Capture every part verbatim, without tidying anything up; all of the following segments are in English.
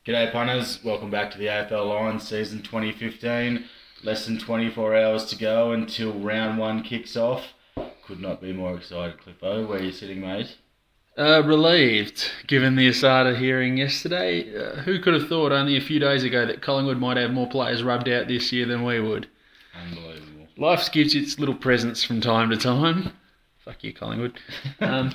G'day punters, welcome back to the A F L Lions season twenty fifteen. Less than twenty-four hours to go until round one kicks off. Could not be more excited, Cliffo. Where are you sitting, mate? Uh, relieved, given the Asada hearing yesterday. Uh, who could have thought only a few days ago that Collingwood might have more players rubbed out this year than we would? Unbelievable. Life gives its little presents from time to time. Fuck you, Collingwood. Um,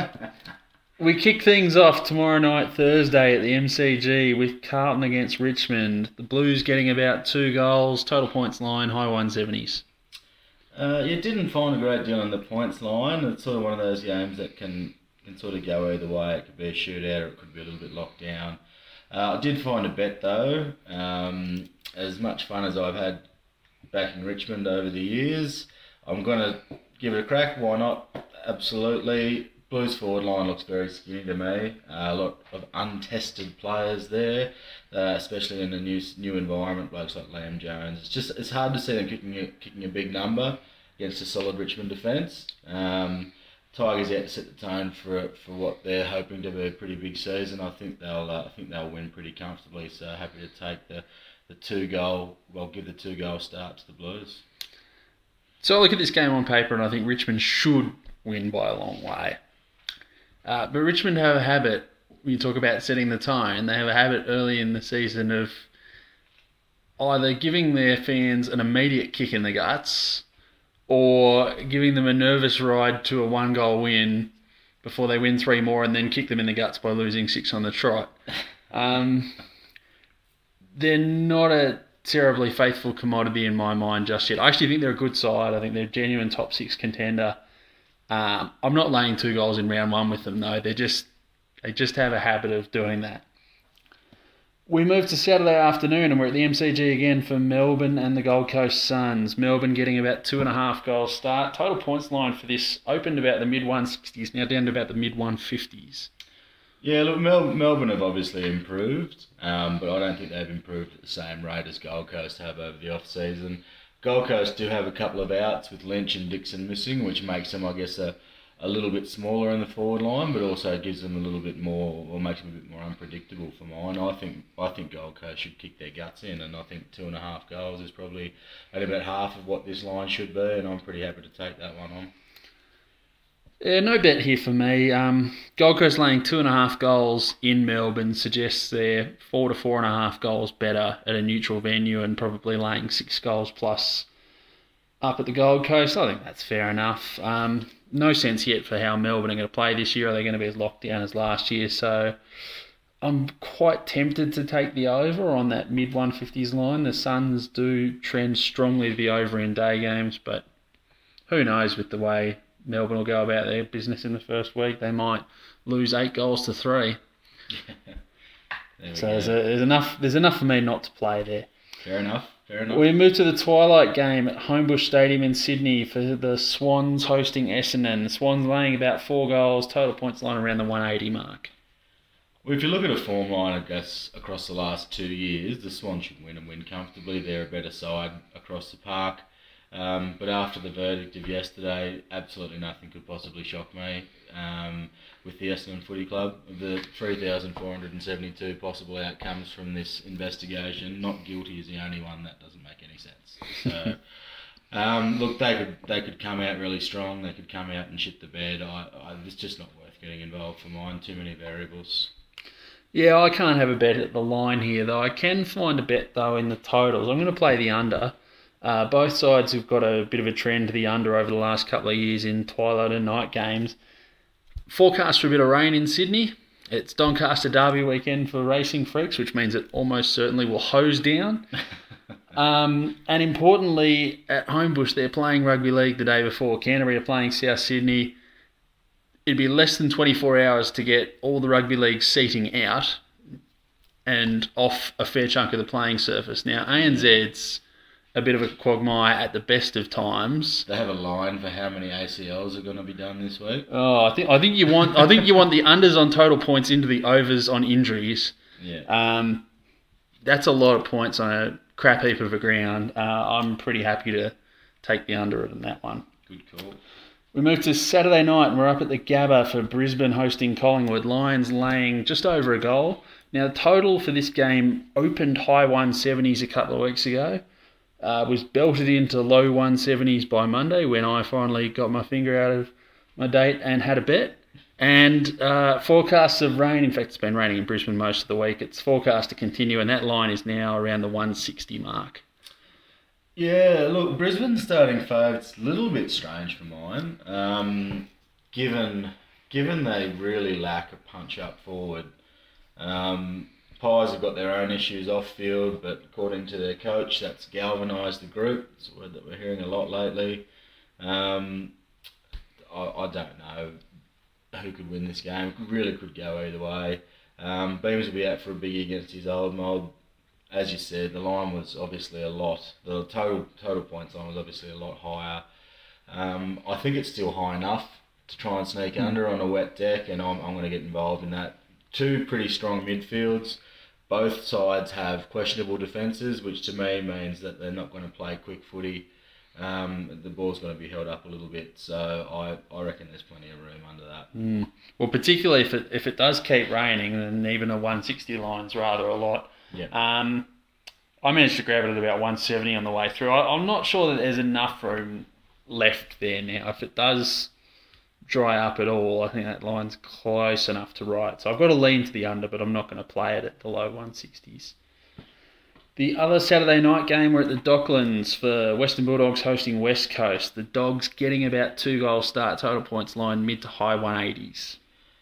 we kick things off tomorrow night, Thursday, at the M C G with Carlton against Richmond. The Blues getting about two goals, total points line, high one seventies. Uh, you didn't find a great deal on the points line. It's sort of one of those games that can, can sort of go either way. It could be a shootout or it could be a little bit locked down. Uh, I did find a bet though. Um, as much fun as I've had back in Richmond over the years, I'm going to give it a crack. Why not? Absolutely. Blues forward line looks very skinny to me. Uh, a lot of untested players there, uh, especially in a new new environment. Blokes like Liam Jones. It's just it's hard to see them kicking a, kicking a big number against a solid Richmond defence. Um, Tigers yet to set the tone for for what they're hoping to be a pretty big season. I think they'll uh, I think they'll win pretty comfortably. So happy to take the the two goal. Well, give the two goal start to the Blues. So I look at this game on paper and I think Richmond should win by a long way. Uh, but Richmond have a habit, when you talk about setting the tone, they have a habit early in the season of either giving their fans an immediate kick in the guts or giving them a nervous ride to a one-goal win before they win three more and then kick them in the guts by losing six on the trot. Um, they're not a terribly faithful commodity in my mind just yet. I actually think they're a good side. I think they're a genuine top six contender. Um, I'm not laying two goals in round one with them, though. They just they just have a habit of doing that. We move to Saturday afternoon and we're at the M C G again for Melbourne and the Gold Coast Suns. Melbourne getting about two and a half goals start. Total points line for this opened about the mid one sixties, now down to about the mid one fifties. Yeah, look, Mel- Melbourne have obviously improved, um, but I don't think they've improved at the same rate as Gold Coast have over the off-season. Gold Coast do have a couple of outs with Lynch and Dixon missing, which makes them, I guess, a, a little bit smaller in the forward line, but also gives them a little bit more, or makes them a bit more unpredictable for mine. I think I think Gold Coast should kick their guts in, and I think two and a half goals is probably at about half of what this line should be, and I'm pretty happy to take that one on. Yeah, no bet here for me. Um, Gold Coast laying two and a half goals in Melbourne suggests they're four to four and a half goals better at a neutral venue and probably laying six goals plus up at the Gold Coast. I think that's fair enough. Um, no sense yet for how Melbourne are going to play this year. Are they going to be as locked down as last year? So I'm quite tempted to take the over on that mid one fifties line. The Suns do trend strongly to the over in day games, but who knows with the way Melbourne will go about their business in the first week. They might lose eight goals to three. so there's, a, there's enough There's enough for me not to play there. Fair enough. Fair enough. We move to the twilight game at Homebush Stadium in Sydney for the Swans hosting Essendon. The Swans laying about four goals, total points line around the one eighty mark. Well, if you look at a form line, I guess, across the last two years, the Swans should win and win comfortably. They're a better side across the park. Um, but after the verdict of yesterday, absolutely nothing could possibly shock me. Um, with the Essendon Footy Club, of the three thousand four hundred seventy-two possible outcomes from this investigation, not guilty is the only one. That doesn't make any sense. So, um, look, they could they could come out really strong. They could come out and shit the bed. I, I, it's just not worth getting involved for mine. Too many variables. Yeah, I can't have a bet at the line here, though. I can find a bet, though, in the totals. I'm going to play the under. Uh, both sides have got a bit of a trend to the under over the last couple of years in twilight and night games. Forecast for a bit of rain in Sydney. It's Doncaster Derby weekend for racing freaks, which means it almost certainly will hose down. um, and importantly, at Homebush, they're playing rugby league the day before. Canterbury are playing South Sydney. It'd be less than twenty-four hours to get all the rugby league seating out and off a fair chunk of the playing surface. Now, A N Z's a bit of a quagmire at the best of times. They have a line for how many A C Ls are going to be done this week. Oh, I think I think you want I think you want the unders on total points into the overs on injuries. Yeah. Um, that's a lot of points on a crap heap of a ground. Uh, I'm pretty happy to take the under in that one. Good call. We move to Saturday night and we're up at the Gabba for Brisbane hosting Collingwood. Lions laying just over a goal. Now, the total for this game opened high one seventies a couple of weeks ago. Uh, was belted into low one seventies by Monday when I finally got my finger out of my date and had a bet. And uh, forecasts of rain. In fact, it's been raining in Brisbane most of the week. It's forecast to continue, and that line is now around the one sixty mark. Yeah, look, Brisbane's starting favourite's a little bit strange for mine. Um, given given they really lack a punch up forward. Um, Pies have got their own issues off field, but according to their coach, that's galvanised the group. It's a word that we're hearing a lot lately. Um, I, I don't know who could win this game. It really could go either way. Um, Beams will be out for a biggie against his old mob. As you said, the line was obviously a lot. The total total points line was obviously a lot higher. Um, I think it's still high enough to try and sneak mm. under on a wet deck, and I'm I'm going to get involved in that. Two pretty strong midfields. Both sides have questionable defences, which to me means that they're not going to play quick footy. Um, the ball's going to be held up a little bit, so I, I reckon there's plenty of room under that. Mm. Well, particularly if it if it does keep raining, then even a one sixty line's rather a lot. Yeah. Um, I managed to grab it at about one seventy on the way through. I, I'm not sure that there's enough room left there now. If it does dry up at all, I think that line's close enough to right. So I've got to lean to the under, but I'm not going to play it at the low one sixties. The other Saturday night game, we're at the Docklands for Western Bulldogs hosting West Coast. The Dogs getting about two goal start, total points line mid to high one eighties.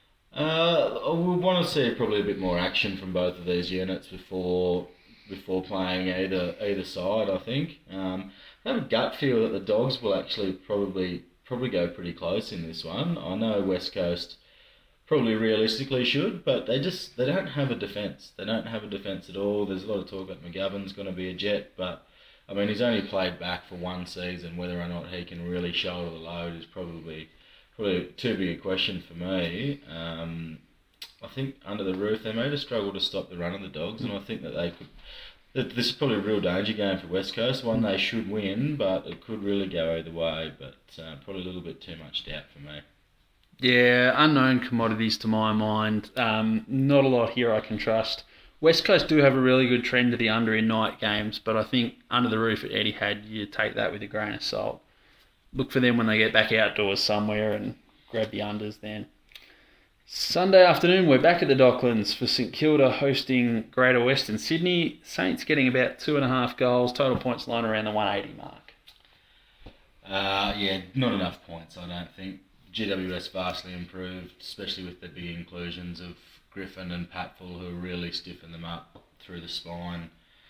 Uh, we want to see probably a bit more action from both of these units before before playing either either side. I think. Um, I have a gut feel that the Dogs will actually probably probably go pretty close in this one. I know West Coast probably realistically should, but they just they don't have a defence. They don't have a defence at all. There's a lot of talk that McGovern's going to be a jet, but I mean he's only played back for one season. Whether or not he can really shoulder the load is probably. Probably too big a question for me. Um, I think under the roof they may have struggled to stop the run of the Dogs, and I think that they could. That this is probably a real danger game for West Coast. One they should win, but it could really go either way. But uh, probably a little bit too much doubt for me. Yeah, unknown commodities to my mind. Um, not a lot here I can trust. West Coast do have a really good trend to the under in night games, but I think under the roof at Etihad, you take that with a grain of salt. Look for them when they get back outdoors somewhere and grab the unders then. Sunday afternoon, we're back at the Docklands for St Kilda hosting Greater Western Sydney. Saints getting about two and a half goals, total points line around the one eighty mark. Uh, yeah, not enough points, I don't think. G W S vastly improved, especially with the big inclusions of Griffin and Patfull, who really stiffened them up through the spine.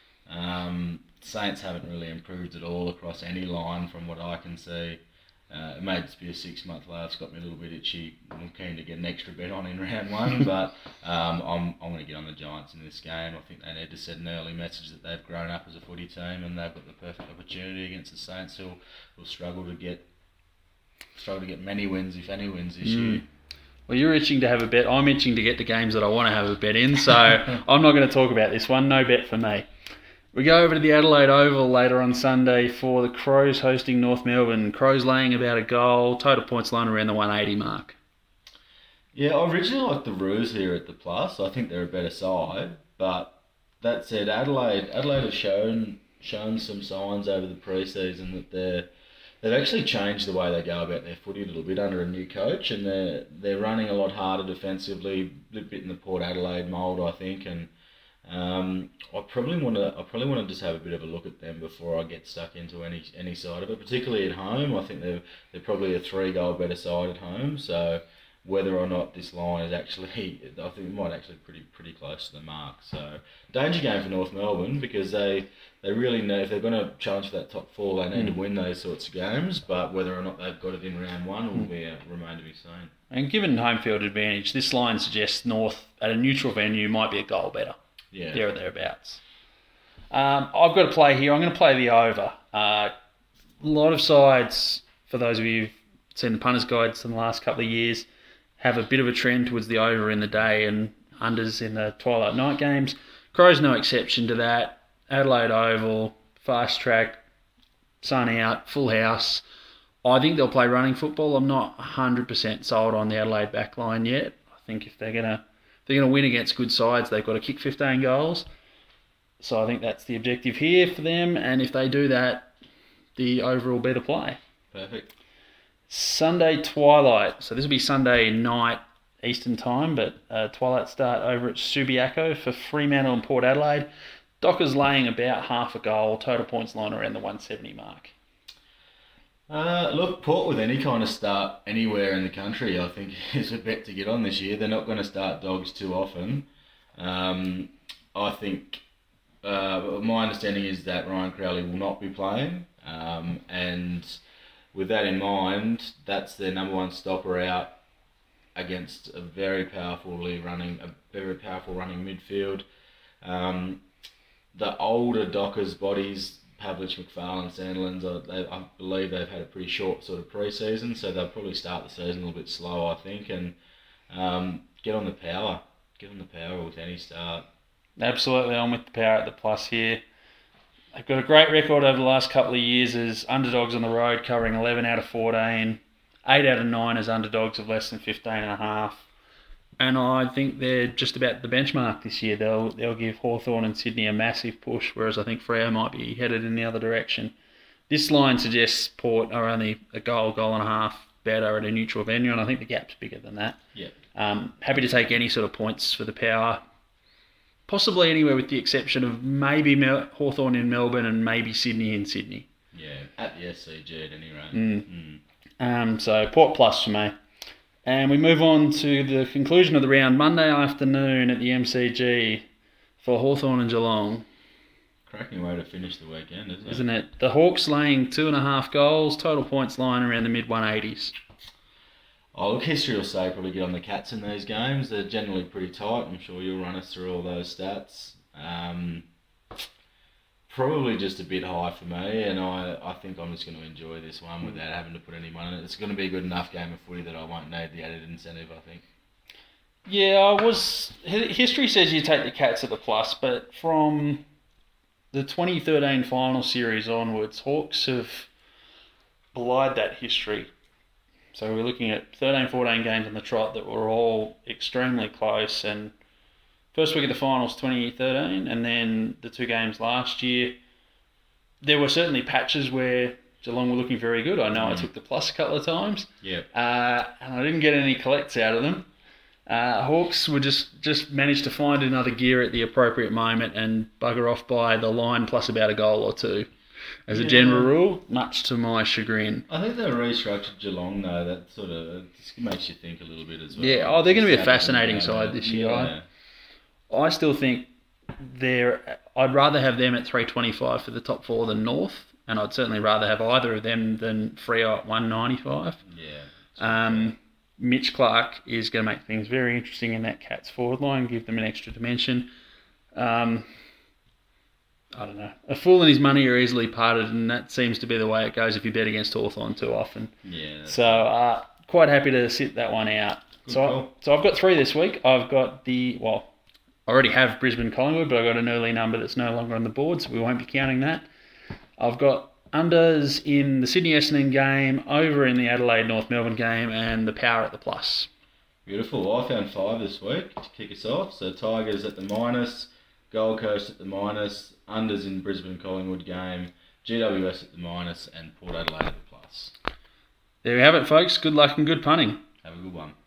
Um, Saints haven't really improved at all across any line from what I can see. Uh, it may just be a six-month layoff. It's got me a little bit itchy. I'm keen to get an extra bet on in round one, but um, I'm I'm going to get on the Giants in this game. I think they need to send an early message that they've grown up as a footy team and they've got the perfect opportunity against the Saints, who will struggle to get struggle to get many wins, if any wins, this mm. year. Well, you're itching to have a bet. I'm itching to get the games that I want to have a bet in, so I'm not going to talk about this one. No bet for me. We go over to the Adelaide Oval later on Sunday for the Crows hosting North Melbourne. Crows laying about a goal, total points line around the one eighty mark. Yeah, I originally liked the Roos here at the plus. I think they're a better side, but that said, Adelaide Adelaide have shown shown some signs over the pre-season that they're they've actually changed the way they go about their footy a little bit under a new coach, and they're they're running a lot harder defensively, a little bit in the Port Adelaide mould, I think, and. Um, I probably want to. I probably want to just have a bit of a look at them before I get stuck into any any side of it. Particularly at home, I think they're they're probably a three goal better side at home. So whether or not this line is actually, I think it might actually pretty pretty close to the mark. So danger game for North Melbourne because they they really need, if they're going to challenge for that top four, they need mm. to win those sorts of games. But whether or not they've got it in round one will mm. be uh, remain to be seen. And given home field advantage, this line suggests North at a neutral venue might be a goal better. Yeah. There or thereabouts. Um, I've got to play here. I'm going to play the over. Uh, a lot of sides, for those of you who've seen the punters' guides in the last couple of years, have a bit of a trend towards the over in the day and unders in the twilight night games. Crows no exception to that. Adelaide Oval, fast track, sun out, full house. I think they'll play running football. I'm not one hundred percent sold on the Adelaide back line yet. I think if they're gonna if they're gonna win against good sides, they've got to kick fifteen goals. So I think that's the objective here for them. And if they do that, the over will be the play. Perfect. Sunday twilight. So this will be Sunday night Eastern time, but uh, twilight start over at Subiaco for Fremantle and Port Adelaide. Dockers laying about half a goal, total points line around the one seventy mark. Uh, look, Port with any kind of start anywhere in the country, I think, is a bet to get on this year. They're not going to start Dogs too often. Um, I think uh, my understanding is that Ryan Crowley will not be playing, um, and with that in mind, that's their number one stopper out against a very powerfully running, a very powerful running midfield. Um, the older Dockers bodies, Pavlich, McFarlane, Sandilands, uh, they, I believe they've had a pretty short sort of pre-season, so they'll probably start the season a little bit slow, I think, and um, get on the power. Get on the power with any start. Absolutely, I'm with the power at the plus here. They've got a great record over the last couple of years as underdogs on the road, covering eleven out of fourteen, eight out of nine as underdogs of less than fifteen and a half. And I think they're just about the benchmark this year. They'll they'll give Hawthorn and Sydney a massive push, whereas I think Freo might be headed in the other direction. This line suggests Port are only a goal, goal and a half better at a neutral venue, and I think the gap's bigger than that. Yeah. Um, happy to take any sort of points for the power. Possibly anywhere with the exception of maybe Mel- Hawthorn in Melbourne and maybe Sydney in Sydney. Yeah, at the S C G at any rate. Mm. Mm. Um, so Port plus for me. And we move on to the conclusion of the round, Monday afternoon at the M C G for Hawthorn and Geelong. Cracking way to finish the weekend, isn't it? Isn't it? The Hawks laying two and a half goals, total points line around the mid one eighties. Oh, look, history will say probably get on the Cats in these games. They're generally pretty tight. I'm sure you'll run us through all those stats. Um, probably just a bit high for me, and I, I think I'm just going to enjoy this one without having to put any money in it. It's going to be a good enough game of footy that I won't need the added incentive, I think. Yeah, I was. History says you take the Cats at the plus, but from the twenty thirteen final series onwards, Hawks have belied that history. So we're looking at thirteen fourteen games on the trot that were all extremely close, and first week of the finals twenty thirteen, and then the two games last year, there were certainly patches where Geelong were looking very good. I know mm. I took the plus a couple of times, yeah, uh, and I didn't get any collects out of them. Uh, Hawks were just, just managed to find another gear at the appropriate moment and bugger off by the line plus about a goal or two. As a yeah. general rule, much to my chagrin. I think they restructured Geelong, though. That sort of just makes you think a little bit as well. Yeah, oh, they're going to be a fascinating side this year. Yeah. I, I still think they're... I'd rather have them at three twenty-five for the top four than North, and I'd certainly rather have either of them than Freo at one ninety-five. Yeah. Um, Mitch Clark is going to make things very interesting in that Cats forward line, give them an extra dimension. Um... I don't know. A fool and his money are easily parted, and that seems to be the way it goes if you bet against Hawthorn too often. Yeah. So, uh, quite happy to sit that one out. Good so, call. I, so I've got three this week. I've got the, well, I already have Brisbane Collingwood, but I've got an early number that's no longer on the board, so we won't be counting that. I've got unders in the Sydney Essendon game, over in the Adelaide North Melbourne game, and the power at the plus. Beautiful. Well, I found five this week to kick us off. So Tigers at the minus, Gold Coast at the minus, unders in Brisbane Collingwood game, G W S at the minus, and Port Adelaide at the plus. There we have it, folks. Good luck and good punting. Have a good one.